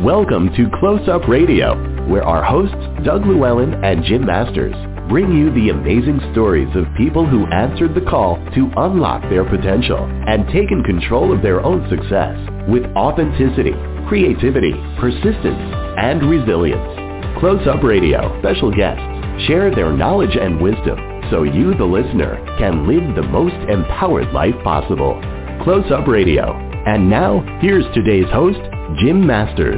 Welcome to Close Up Radio, where our hosts, Doug Llewellyn and Jim Masters, bring you the amazing stories of people who answered the call to unlock their potential and taken control of their own success with authenticity, creativity, persistence, and resilience. Close Up Radio special guests share their knowledge and wisdom so you, the listener, can live the most empowered life possible. Close Up Radio. And now, here's today's host, Jim Masters.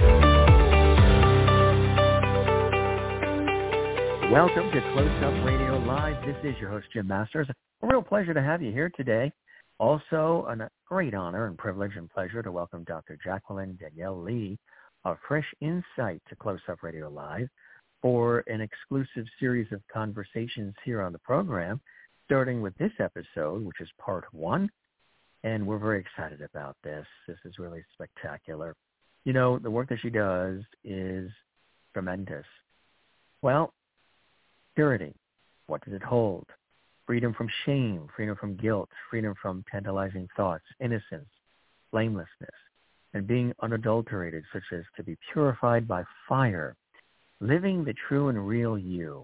Welcome to Close Up Radio Live. This is your host, Jim Masters. A real pleasure to have you here today. Also, a great honor and privilege and pleasure to welcome Dr. Jacqueline Danielle Lee of Fresh Insight to Close Up Radio Live for an exclusive series of conversations here on the program, starting with this episode, which is part 1. And we're very excited about this. This is really spectacular. You know, the work that she does is tremendous. Well, purity, what does it hold? Freedom from shame, freedom from guilt, freedom from tantalizing thoughts, innocence, blamelessness, and being unadulterated, such as to be purified by fire, living the true and real you.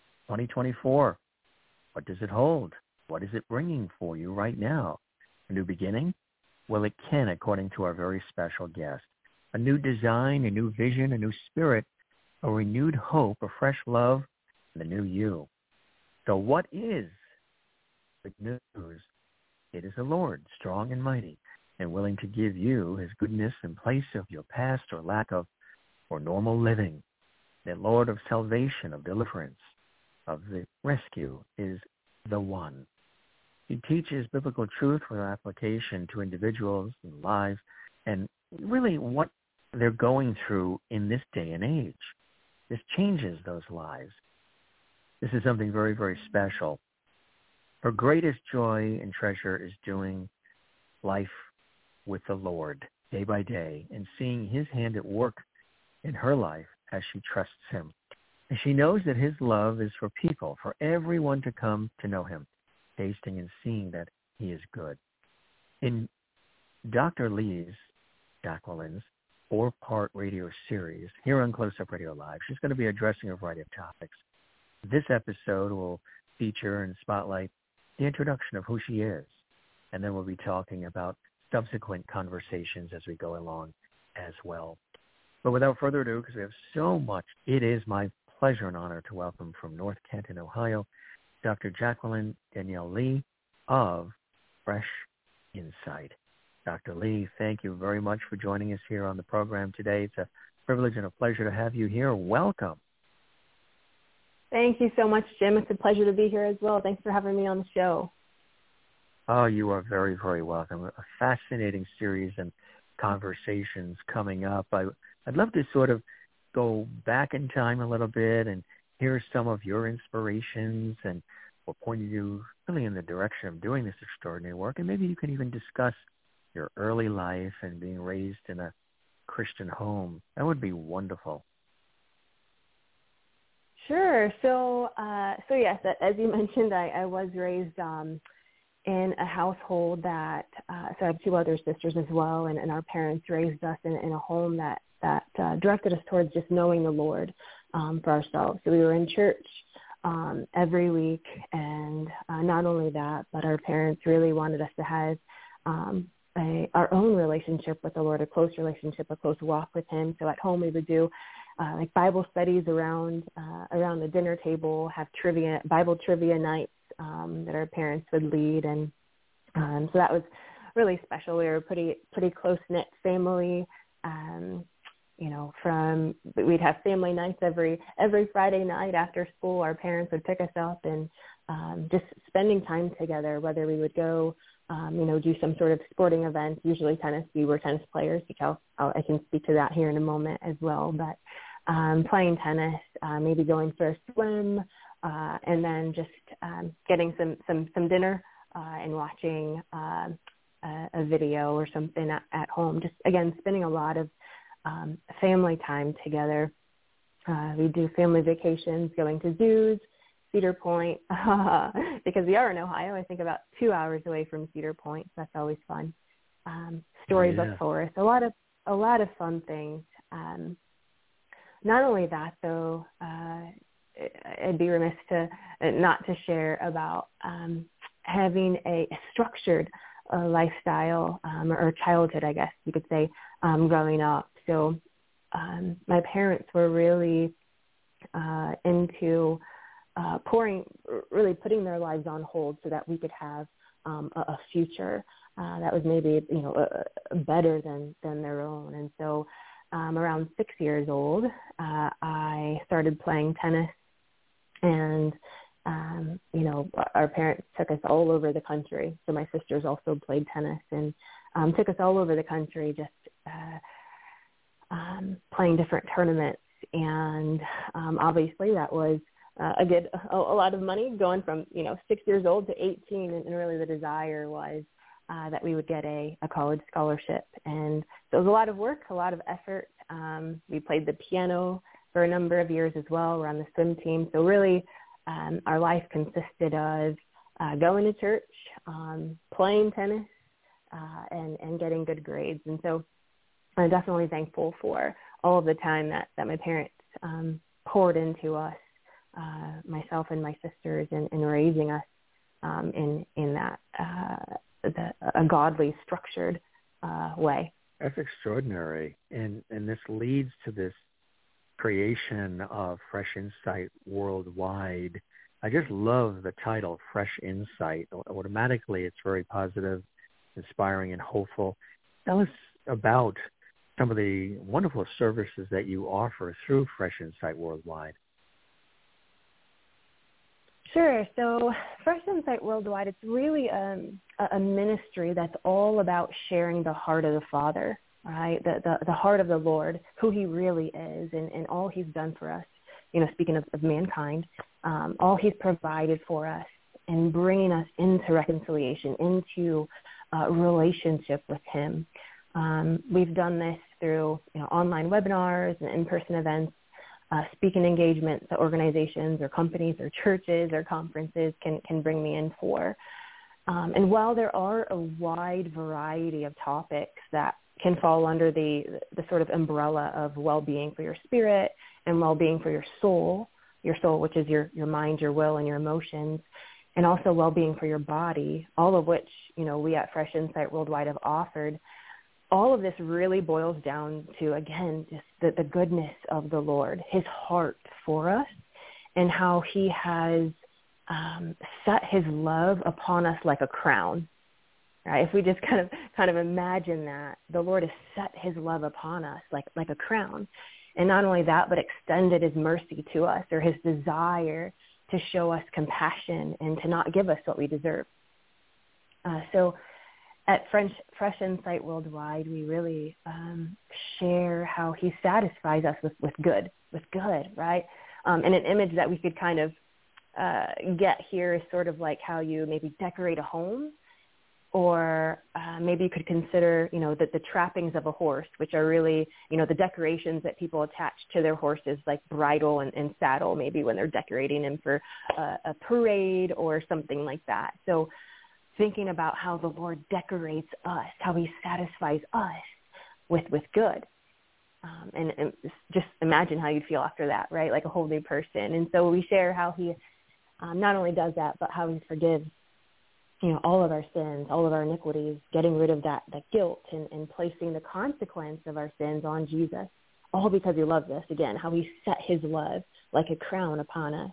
2024, what does it hold? What is it bringing for you right now? A new beginning? Well, it can, according to our very special guest. A new design, a new vision, a new spirit, a renewed hope, a fresh love, and a new you. So what is the news? It is the Lord, strong and mighty, and willing to give you his goodness in place of your past or lack of or normal living. The Lord of salvation, of deliverance, of the rescue is the one. He teaches biblical truth with application to individuals and lives and really what they're going through in this day and age. This changes those lives. This is something very, very special. Her greatest joy and treasure is doing life with the Lord day by day and seeing his hand at work in her life as she trusts him. And she knows that his love is for people, for everyone to come to know him, tasting and seeing that he is good. In Dr. Lee's, Jacqueline's, 4-part radio series here on Close Up Radio Live, she's going to be addressing a variety of topics. This episode will feature and spotlight the introduction of who she is, and then we'll be talking about subsequent conversations as we go along as well. But without further ado, because we have so much, it is my pleasure and honor to welcome from North Canton, Ohio, Dr. Jacqueline Danielle Lee of Fresh Insight. Dr. Lee, thank you very much for joining us here on the program today. It's a privilege and a pleasure to have you here. Welcome. Thank you so much, Jim. It's a pleasure to be here as well. Thanks for having me on the show. Oh, you are very, very welcome. A fascinating series and conversations coming up. I'd love to sort of go back in time a little bit and hear some of your inspirations and what pointed you really in the direction of doing this extraordinary work. And maybe you can even discuss your early life and being raised in a Christian home. That would be wonderful. Sure. So yes, as you mentioned, I was raised in a household that, so I have 2 other sisters as well, and our parents raised us in a home that directed us towards just knowing the Lord for ourselves. So we were in church every week, and not only that, but our parents really wanted us to have our own relationship with the Lord, a close relationship, a close walk with him. So at home we would do like Bible studies around the dinner table, have Bible trivia nights that our parents would lead, and so that was really special. We were a pretty close-knit family. We'd have family nights every Friday night after school. Our parents would pick us up and just spending time together, whether we would go, do some sort of sporting event, usually tennis. We were tennis players, which I can speak to that here in a moment as well. But playing tennis, maybe going for a swim, and then just getting some dinner and watching a video or something at home. Just, again, spending a lot of family time together. We do family vacations, going to zoos, Cedar Point, because we are in Ohio, I think about 2 hours away from Cedar Point. So that's always fun. Storybook Forest, a lot of fun things. Not only that, though, I'd be remiss not to share about having a structured lifestyle or childhood, I guess you could say, growing up. So my parents were really into putting their lives on hold so that we could have a future that was maybe, better than their own. And so around 6 years old, I started playing tennis, and our parents took us all over the country. So my sisters also played tennis, and took us all over the country just playing different tournaments. And obviously that was a lot of money, going from 6 years old to 18, and really the desire was that we would get a college scholarship. And so it was a lot of work, a lot of effort. We played the piano for a number of years as well. We're on the swim team. So really our life consisted of going to church, playing tennis, and getting good grades. And so I'm definitely thankful for all of the time that my parents poured into us, myself and my sisters, in raising us in that a godly, structured way. That's extraordinary, and this leads to this creation of Fresh Insight Worldwide. I just love the title, Fresh Insight. Automatically, it's very positive, inspiring, and hopeful. Tell us about some of the wonderful services that you offer through Fresh Insight Worldwide. Sure. So Fresh Insight Worldwide, it's really a ministry that's all about sharing the heart of the Father, right? The heart of the Lord, who he really is, and all he's done for us. Speaking of mankind, all he's provided for us, and bringing us into reconciliation, into relationship with him. We've done this through online webinars and in-person events, speaking engagements that organizations or companies or churches or conferences can bring me in for. And while there are a wide variety of topics that can fall under the sort of umbrella of well-being for your spirit and well-being for your soul, which is your mind, your will, and your emotions, and also well-being for your body, all of which, we at Fresh Insight Worldwide have offered. All of this really boils down to, again, just the goodness of the Lord, his heart for us, and how he has set his love upon us like a crown. Right? If we just kind of imagine that, the Lord has set his love upon us like a crown. And not only that, but extended his mercy to us, or his desire to show us compassion and to not give us what we deserve. So at Fresh Insight Worldwide, we really share how he satisfies us with good, right? And an image that we could kind of get here is sort of like how you maybe decorate a home, or maybe you could consider, the trappings of a horse, which are really, the decorations that people attach to their horses, like bridle and saddle, maybe when they're decorating him for a parade or something like that. So thinking about how the Lord decorates us, how he satisfies us with good. And just imagine how you'd feel after that, right? Like a whole new person. And so we share how he not only does that, but how he forgives, all of our sins, all of our iniquities, getting rid of that guilt and placing the consequence of our sins on Jesus, all because he loves us. Again, how he set his love like a crown upon us.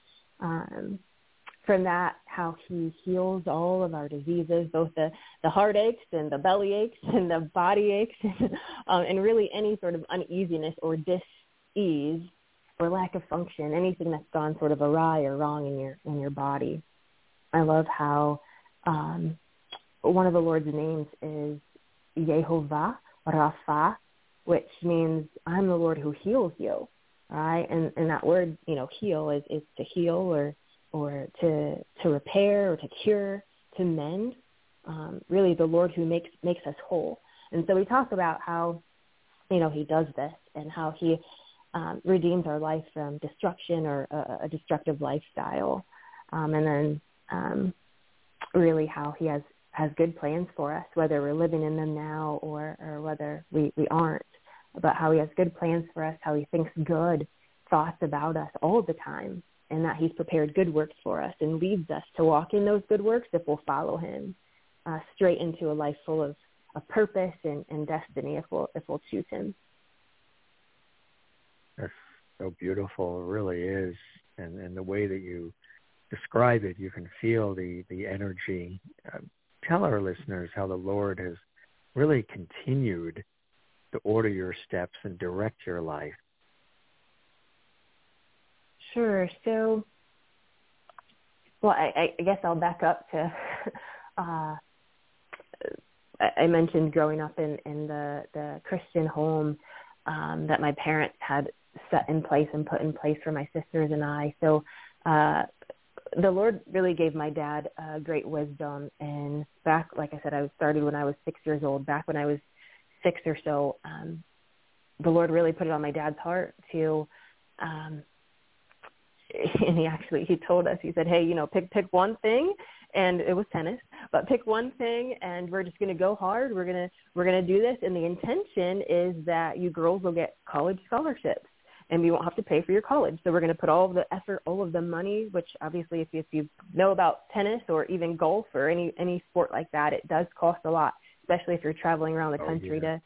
From that, how he heals all of our diseases, both the heartaches and the belly aches and the body aches, and really any sort of uneasiness or dis-ease or lack of function, anything that's gone sort of awry or wrong in your body. I love how one of the Lord's names is Yehovah Rapha, which means I'm the Lord who heals you, right? And that word, heal is to heal or to repair or to cure, to mend, really the Lord who makes us whole. And so we talk about how, he does this and how he redeems our life from destruction or a destructive lifestyle. And then really how he has good plans for us, whether we're living in them now or whether we aren't. about how he has good plans for us, how he thinks good thoughts about us all the time, and that he's prepared good works for us and leads us to walk in those good works if we'll follow him straight into a life full of purpose and destiny if we'll choose him. That's so beautiful. It really is. And the way that you describe it, you can feel the energy. Tell our listeners how the Lord has really continued to order your steps and direct your life. Sure. So, well, I guess I'll back up to, I mentioned growing up in the Christian home that my parents had set in place and put in place for my sisters and I. So the Lord really gave my dad great wisdom. And back, like I said, I started when I was 6 years old. Back when I was 6 or so, the Lord really put it on my dad's heart to, and he told us, he said, hey, pick one thing, and it was tennis, but pick one thing, and we're just going to go hard. We're going to do this, and the intention is that you girls will get college scholarships, and we won't have to pay for your college. So we're going to put all of the effort, all of the money, which obviously if you know about tennis or even golf or any sport like that, it does cost a lot, especially if you're traveling around the country to,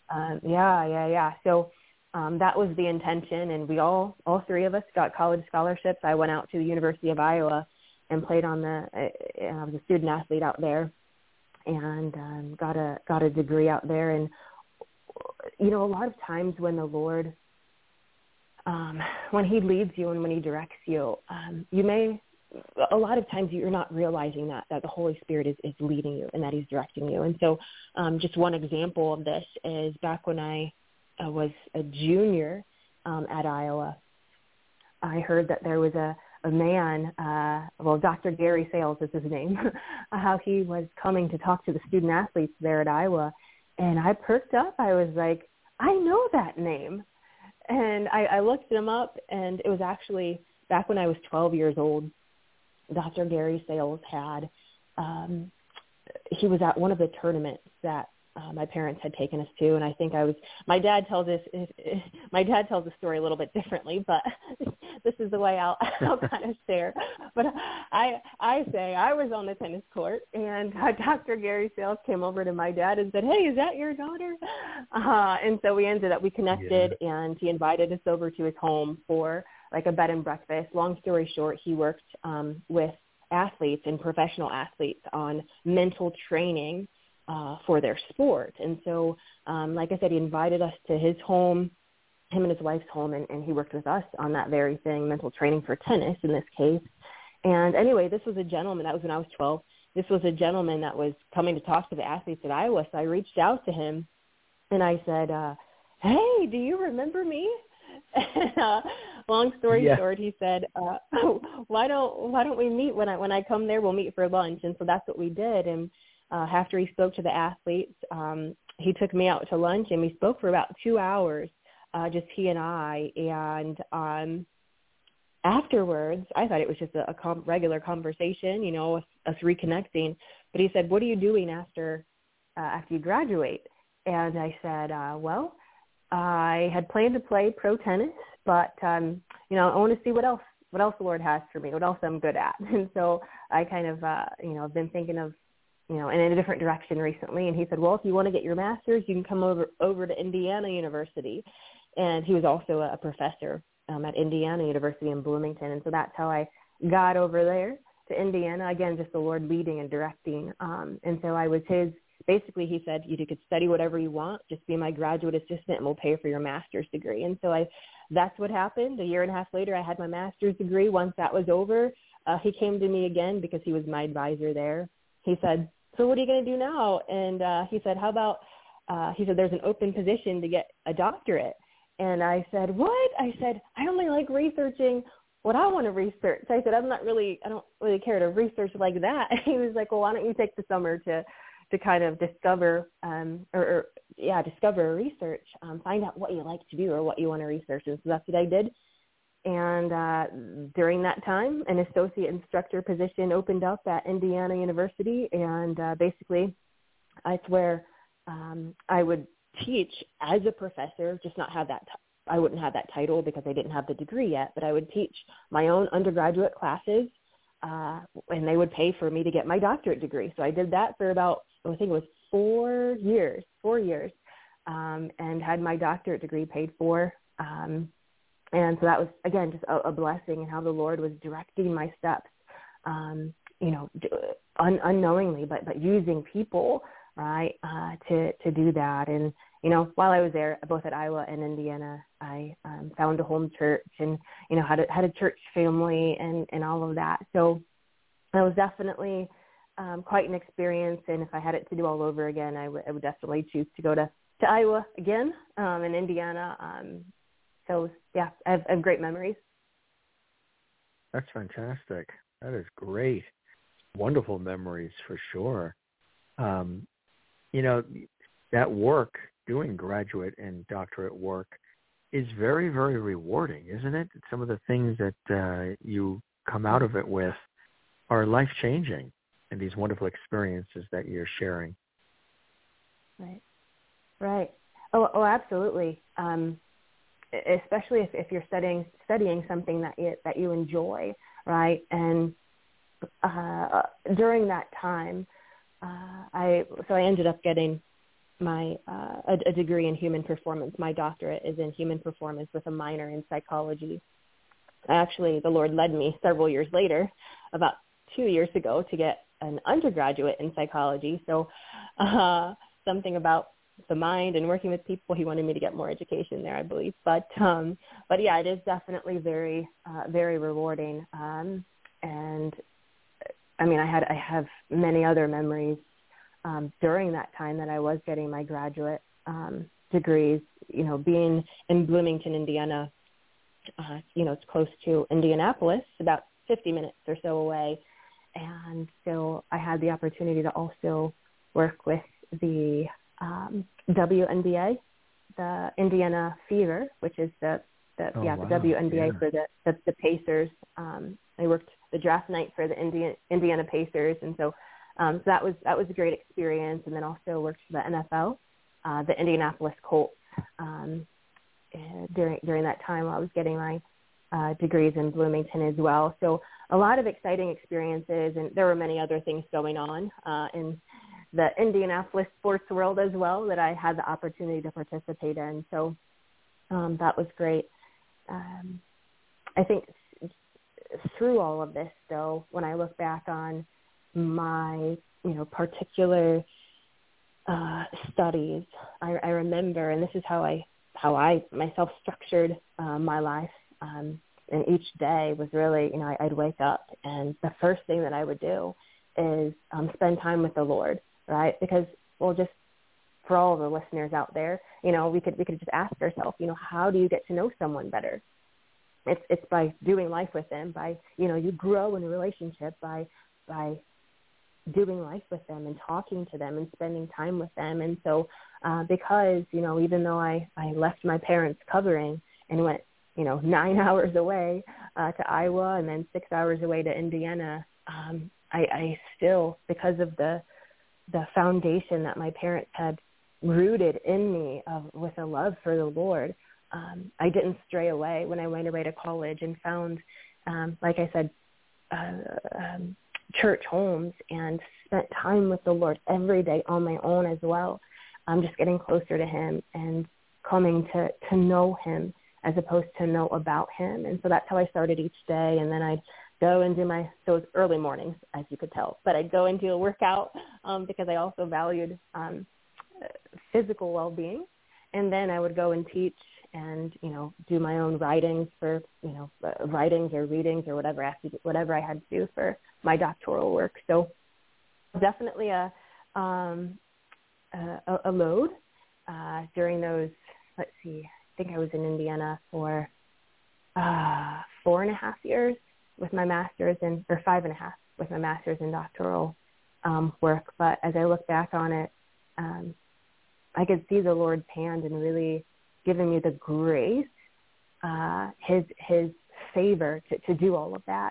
So that was the intention, and we all three of us got college scholarships. I went out to the University of Iowa and played I was a student athlete out there, and got a degree out there. And a lot of times when the Lord, when he leads you and when he directs you, a lot of times you're not realizing that the Holy Spirit is leading you and that he's directing you. And so just one example of this is back when I was a junior at Iowa, I heard that there was a man, Dr. Gary Sales is his name, how he was coming to talk to the student athletes there at Iowa. And I perked up. I was like, I know that name. And I looked him up, and it was actually back when I was 12 years old. Dr. Gary Sales had, he was at one of the tournaments that my parents had taken us to, and I think my dad tells the story a little bit differently, but this is the way I'll kind of share. But I say I was on the tennis court, and Dr. Gary Sales came over to my dad and said, hey, is that your daughter? And so we connected, and he invited us over to his home for like a bed and breakfast. Long story short, he worked with athletes and professional athletes on mental training for their sport. And so, like I said, he invited us to his home, him and his wife's home, and he worked with us on that very thing, mental training for tennis in this case. And anyway, this was a gentleman, that was when I was 12, this was a gentleman that was coming to talk to the athletes at Iowa. So I reached out to him, and I said, hey, do you remember me? And, long story short, he said, why don't we meet when I come there? We'll meet for lunch. And so that's what we did. And after he spoke to the athletes, he took me out to lunch, and we spoke for about 2 hours, just he and I. And afterwards, I thought it was just a regular conversation, us reconnecting. But he said, what are you doing after you graduate? And I said, well, I had planned to play pro tennis, but, I want to see what else the Lord has for me, what else I'm good at. And so I kind of, I've been thinking of, in a different direction recently. And he said, well, if you want to get your master's, you can come over to Indiana University. And he was also a professor at Indiana University in Bloomington. And so that's how I got over there to Indiana. Again, just the Lord leading and directing. And so I was basically he said, you could study whatever you want, just be my graduate assistant and we'll pay for your master's degree. And so that's what happened. A year and a half later, I had my master's degree. Once that was over, he came to me again because he was my advisor there. He said, so what are you going to do now? And he said, he said, there's an open position to get a doctorate. And I said, what? I said, I only like researching what I want to research. I said, I don't really care to research like that. He was like, well, why don't you take the summer to kind of discover discover research, find out what you like to do or what you want to research. And so that's what I did. And during that time, an associate instructor position opened up at Indiana University, and basically that's where I would teach as a professor, just not have that. I wouldn't have that title because I didn't have the degree yet, but I would teach my own undergraduate classes, and they would pay for me to get my doctorate degree. So I did that for about, I think it was 4 years, and had my doctorate degree paid for. And so that was, again, just a blessing, and how the Lord was directing my steps, unknowingly, but using people, right, to do that. And, while I was there, both at Iowa and Indiana, I found a home church and, had a church family and all of that. So that was definitely quite an experience. And if I had it to do all over again, I would definitely choose to go to Iowa again, and Indiana. So, yeah, I have great memories. That's fantastic. That is great. Wonderful memories for sure. That work, doing graduate and doctorate work, is very, very rewarding, isn't it? Some of the things that you come out of it with are life-changing, and these wonderful experiences that you're sharing. Right. Oh, absolutely. Especially if you're studying something that you enjoy, right? And during that time, I ended up getting my a degree in human performance. My doctorate is in human performance with a minor in psychology. Actually, the Lord led me several years later, about 2 years ago, to get an undergraduate in psychology. So something about the mind and working with people, he wanted me to get more education there, I believe. But yeah, it is definitely very, very rewarding. And I mean, I have many other memories during that time that I was getting my graduate degrees. Being in Bloomington, Indiana, it's close to Indianapolis, about 50 minutes or so away. And so I had the opportunity to also work with the WNBA, the Indiana Fever, which is the WNBA for the Pacers. I worked the draft night for the Indiana Pacers, and so that was a great experience. And then also worked for the NFL, the Indianapolis Colts, during that time while I was getting my degrees in Bloomington as well. So a lot of exciting experiences, and there were many other things going on in the Indianapolis sports world as well that I had the opportunity to participate in. So that was great. I think through all of this, though, when I look back on my, particular studies, I remember, and this is how I myself structured my life. And each day was really, I'd wake up, and the first thing that I would do is spend time with the Lord, right? Because, just for all of the listeners out there, we could just ask ourselves, how do you get to know someone better? It's by doing life with them, by, you grow in a relationship by doing life with them and talking to them and spending time with them. And so because, even though I left my parents' covering and went, 9 hours away to Iowa and then 6 hours away to Indiana, I still, because of the foundation that my parents had rooted in me with a love for the Lord, I didn't stray away when I went away to college and found, like I said, church homes, and spent time with the Lord every day on my own as well. Just getting closer to him and coming to know him as opposed to know about him. And so that's how I started each day. And then I'd go and do those early mornings, as you could tell, but I'd go and do a workout because I also valued physical well-being. And then I would go and teach and, do my own writings for, writings or readings or whatever I had to do for my doctoral work. So definitely a load during those, let's see, I think I was in Indiana for 4.5 years with my master's, or 5.5 with my master's in doctoral work. But as I look back on it, I could see the Lord's hand in really giving me the grace, his favor to do all of that.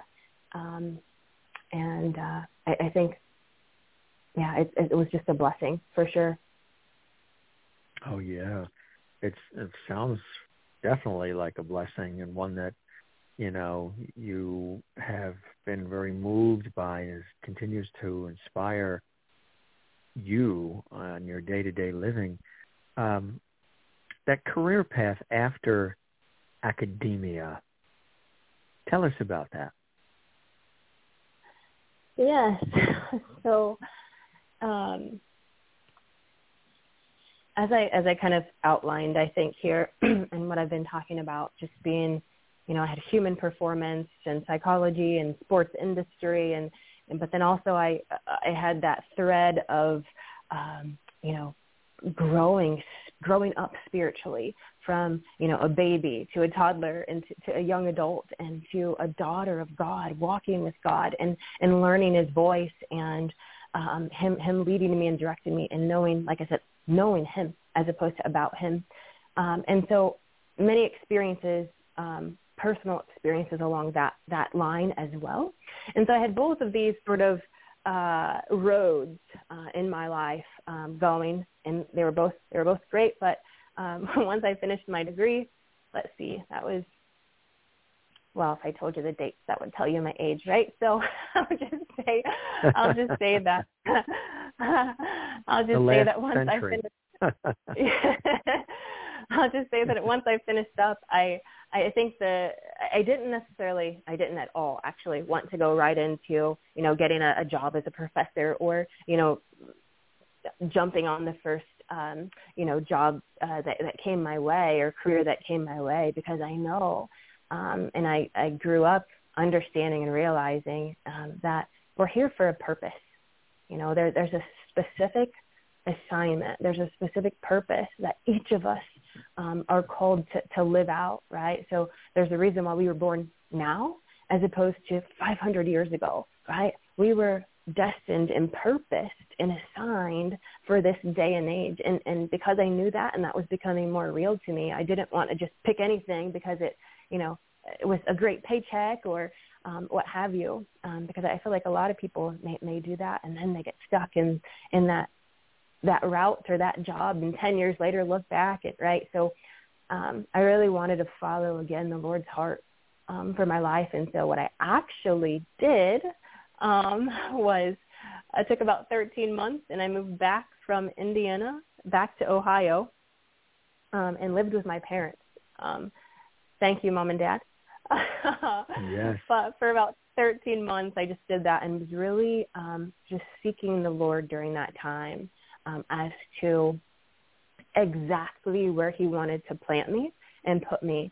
And I think, it was just a blessing for sure. Oh, yeah. It sounds definitely like a blessing, and one that, you have been very moved by, and continues to inspire you on your day-to-day living. That career path after academia, tell us about that. Yes. So, as I kind of outlined, I think here, and what I've been talking about, just being, I had human performance and psychology and sports industry, but then also I had that thread of, growing up spiritually from, a baby to a toddler and to a young adult and to a daughter of God, walking with God and learning his voice and him leading me and directing me and knowing, like I said, knowing him as opposed to about him. And so many experiences, personal experiences along that line as well. And so I had both of these sort of roads in my life going, and they were both great. But once I finished my degree, let's see, that was, well, if I told you the dates, that would tell you my age, right? So I'll just say that once I finished. I'll just say that once I finished up, I think I didn't at all actually want to go right into, getting a job as a professor or, jumping on the first, job that came my way or career that came my way, because I know, and I grew up understanding and realizing that we're here for a purpose. There's a specific assignment. There's a specific purpose that each of us are called to live out, right? So there's a reason why we were born now as opposed to 500 years ago, right? We were destined and purposed and assigned for this day and age. And because I knew that and that was becoming more real to me, I didn't want to just pick anything because it was a great paycheck or what have you, because I feel like a lot of people may do that and then they get stuck in that route or that job, and 10 years later look back at, right? So I really wanted to follow, again, the Lord's heart for my life. And so what I actually did was I took about 13 months and I moved back from Indiana back to Ohio and lived with my parents. Thank you, Mom and Dad. Yes. But for about 13 months, I just did that and was really just seeking the Lord during that time as to exactly where he wanted to plant me and put me.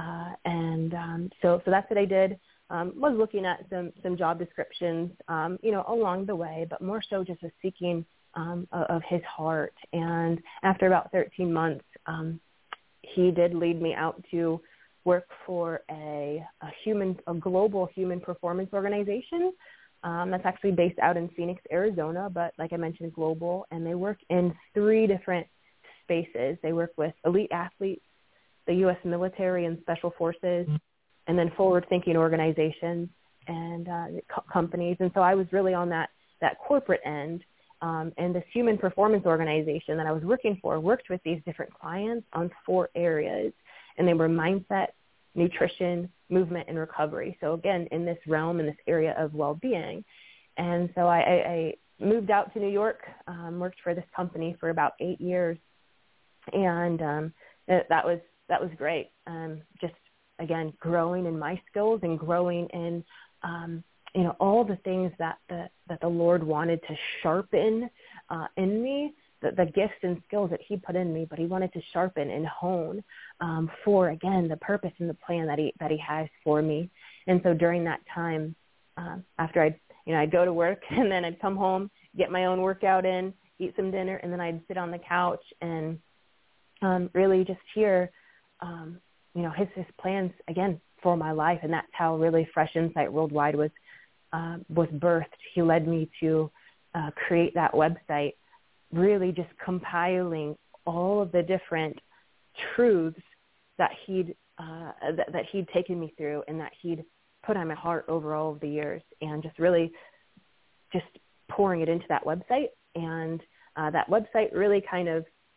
So that's what I did. Was looking at some job descriptions, along the way, but more so just a seeking of his heart. And after about 13 months, he did lead me out to work for a global human performance organization that's actually based out in Phoenix, Arizona, but like I mentioned, global. And they work in 3 different spaces. They work with elite athletes, the U.S. military and special forces, and then forward-thinking organizations and companies. And so I was really on that corporate end. And this human performance organization that I was working for worked with these different clients on 4 areas. And they were mindset, nutrition, movement, and recovery. So again, in this realm, in this area of well-being. And so I moved out to New York, worked for this company for about 8 years. And that was great. Just, again, growing in my skills and growing in, all the things that the Lord wanted to sharpen in me, the gifts and skills that he put in me, but he wanted to sharpen and hone for, again, the purpose and the plan that he has for me. And so during that time, after I'd go to work and then I'd come home, get my own workout in, eat some dinner, and then I'd sit on the couch and really just hear, his plans, again, for my life. And that's how really Fresh Insight Worldwide was birthed. He led me to create that website, really just compiling all of the different truths that he'd taken me through and that he'd put on my heart over all of the years, and just really just pouring it into that website. And that website really kind of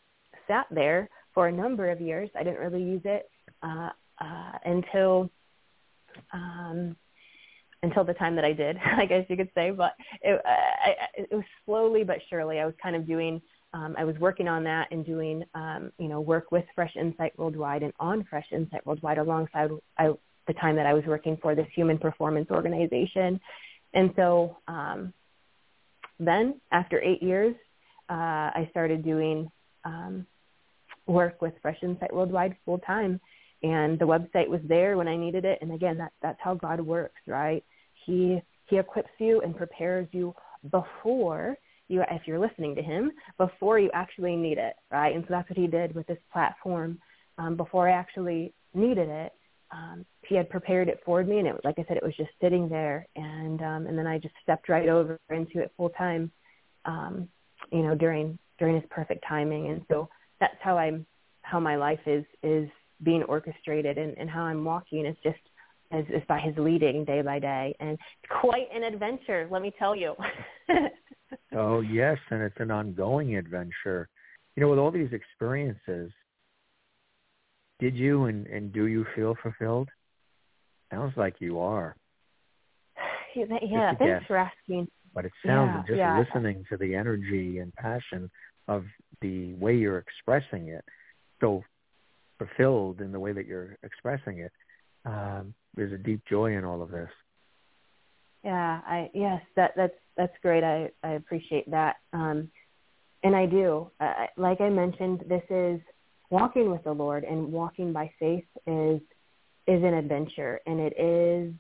sat there for a number of years. I didn't really use it until the time that I did, I guess you could say. But it was slowly but surely. I was kind of doing, I was working on that and doing, work with Fresh Insight Worldwide and on Fresh Insight Worldwide alongside the time that I was working for this human performance organization. And so then after 8 years, I started doing work with Fresh Insight Worldwide full time. And the website was there when I needed it. And again, that's how God works, right? He equips you and prepares you before you, if you're listening to him, before you actually need it, right? And so that's what he did with this platform. Before I actually needed it, he had prepared it for me. And it, like I said, it was just sitting there. And then I just stepped right over into it full time, during his perfect timing. And so that's how my life is being orchestrated, and how I'm walking is just is by his leading day by day. And it's quite an adventure, let me tell you. Oh, yes, and it's an ongoing adventure. With all these experiences, did you and do you feel fulfilled? Sounds like you are. Yeah, thanks for asking. But it sounds, listening to the energy and passion of the way you're expressing it, so fulfilled in the way that you're expressing it, there's a deep joy in all of this. Yeah, that's great. I appreciate that. And I do. Like I mentioned, this is walking with the Lord, and walking by faith is an adventure, and it is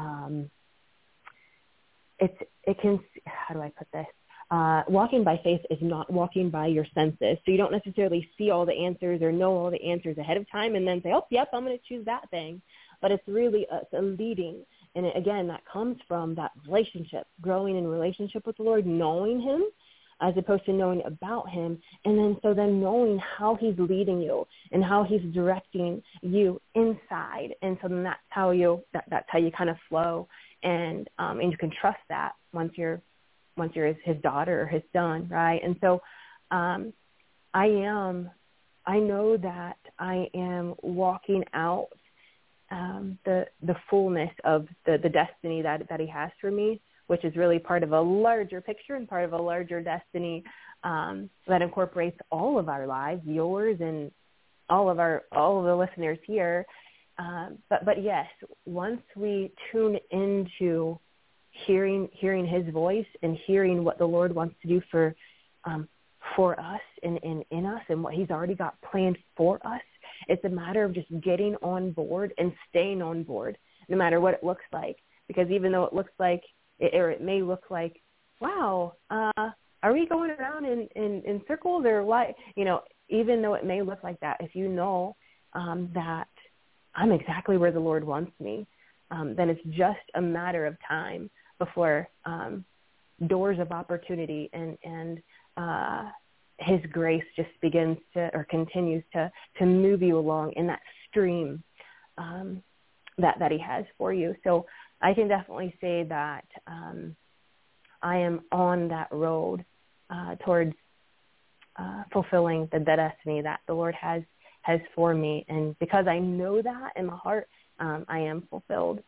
it can, how do I put this? Walking by faith is not walking by your senses. So you don't necessarily see all the answers or know all the answers ahead of time and then say, oh, yep, I'm going to choose that thing. But it's really a leading. And again, that comes from that relationship, growing in relationship with the Lord, knowing him as opposed to knowing about him. And then knowing how he's leading you and how he's directing you inside. And so then that's how you kind of flow. And you can trust that once you're his daughter or his son, right? And so I know that I am walking out the fullness of the destiny that he has for me, which is really part of a larger picture and part of a larger destiny that incorporates all of our lives, yours and all of the listeners here. But yes, once we tune into hearing his voice and hearing what the Lord wants to do for us and in us and what he's already got planned for us, it's a matter of just getting on board and staying on board, no matter what it looks like. Because even though it looks like, it may look like, wow, are we going around in circles or what? Even though it may look like that, if you know that I'm exactly where the Lord wants me, then it's just a matter of time before doors of opportunity and his grace just begins to, or continues to move you along in that stream that he has for you. So I can definitely say that I am on that road towards fulfilling the destiny that the Lord has for me. And because I know that in my heart, I am fulfilled.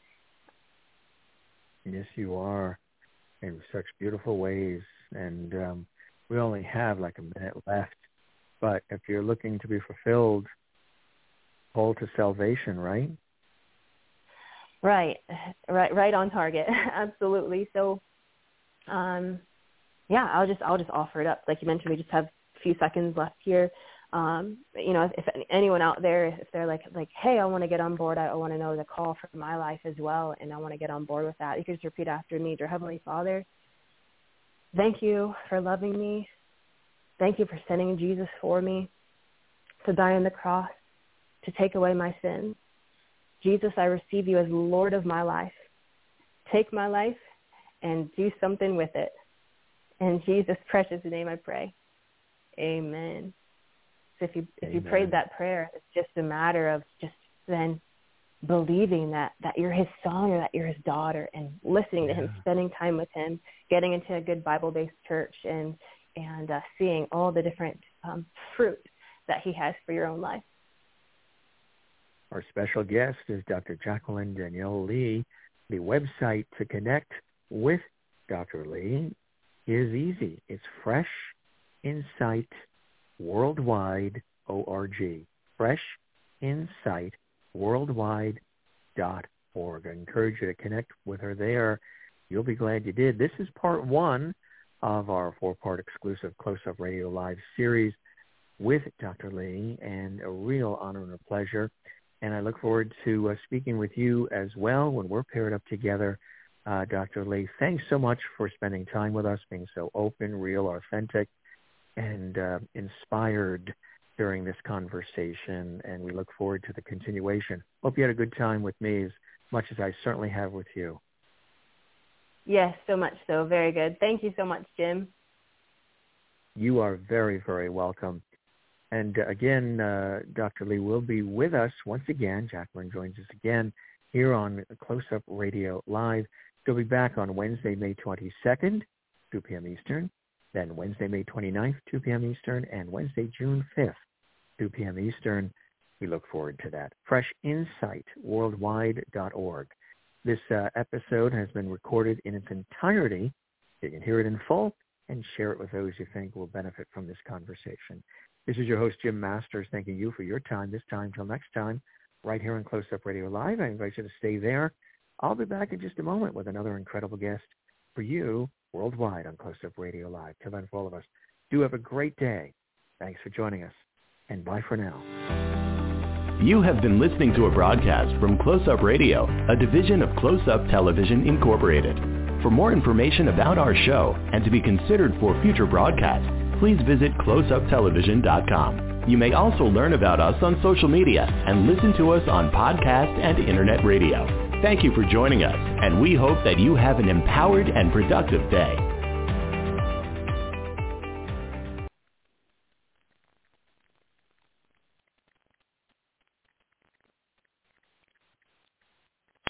Yes, you are, in such beautiful ways. And we only have like a minute left. But if you're looking to be fulfilled, call to salvation, right? Right on target. Absolutely. So, I'll just offer it up. Like you mentioned, we just have a few seconds left here. If anyone out there, if they're like, hey, I want to get on board, I want to know the call for my life as well, and I want to get on board with that, you can just repeat after me. Dear Heavenly Father, thank you for loving me. Thank you for sending Jesus for me to die on the cross, to take away my sins. Jesus, I receive you as Lord of my life. Take my life and do something with it. In Jesus' precious name I pray. Amen. So if you prayed that prayer, it's just a matter of just then believing that you're his son or that you're his daughter, and listening to him, spending time with him, getting into a good Bible-based church, and seeing all the different fruit that he has for your own life. Our special guest is Dr. Jacqueline Danielle Lee. The website to connect with Dr. Lee is easy. It's FreshInsightWorldwide.org. FreshInsightWorldwide.org. I encourage you to connect with her there. You'll be glad you did. This is part one of our 4-part exclusive Close-Up Radio Live series with Dr. Lee, and a real honor and a pleasure. And I look forward to speaking with you as well when we're paired up together. Dr. Lee, thanks so much for spending time with us, being so open, real, authentic, and inspired during this conversation. And we look forward to the continuation. Hope you had a good time with me as much as I certainly have with you. Yes, so much so. Very good. Thank you so much, Jim. You are very, very welcome. And again, Dr. Lee will be with us once again. Jacqueline joins us again here on Close-Up Radio Live. She'll be back on Wednesday, May 22nd, 2 p.m. Eastern, then Wednesday, May 29th, 2 p.m. Eastern, and Wednesday, June 5th, 2 p.m. Eastern. We look forward to that. FreshInsightWorldwide.org. This episode has been recorded in its entirety. You can hear it in full and share it with those you think will benefit from this conversation. This is your host, Jim Masters, thanking you for your time this time. Till next time, right here on Close-Up Radio Live. I invite you to stay there. I'll be back in just a moment with another incredible guest for you worldwide on Close-Up Radio Live. Till then, for all of us, do have a great day. Thanks for joining us, and bye for now. You have been listening to a broadcast from Close-Up Radio, a division of Close-Up Television Incorporated. For more information about our show and to be considered for future broadcasts, please visit closeuptelevision.com. You may also learn about us on social media and listen to us on podcast and internet radio. Thank you for joining us, and we hope that you have an empowered and productive day.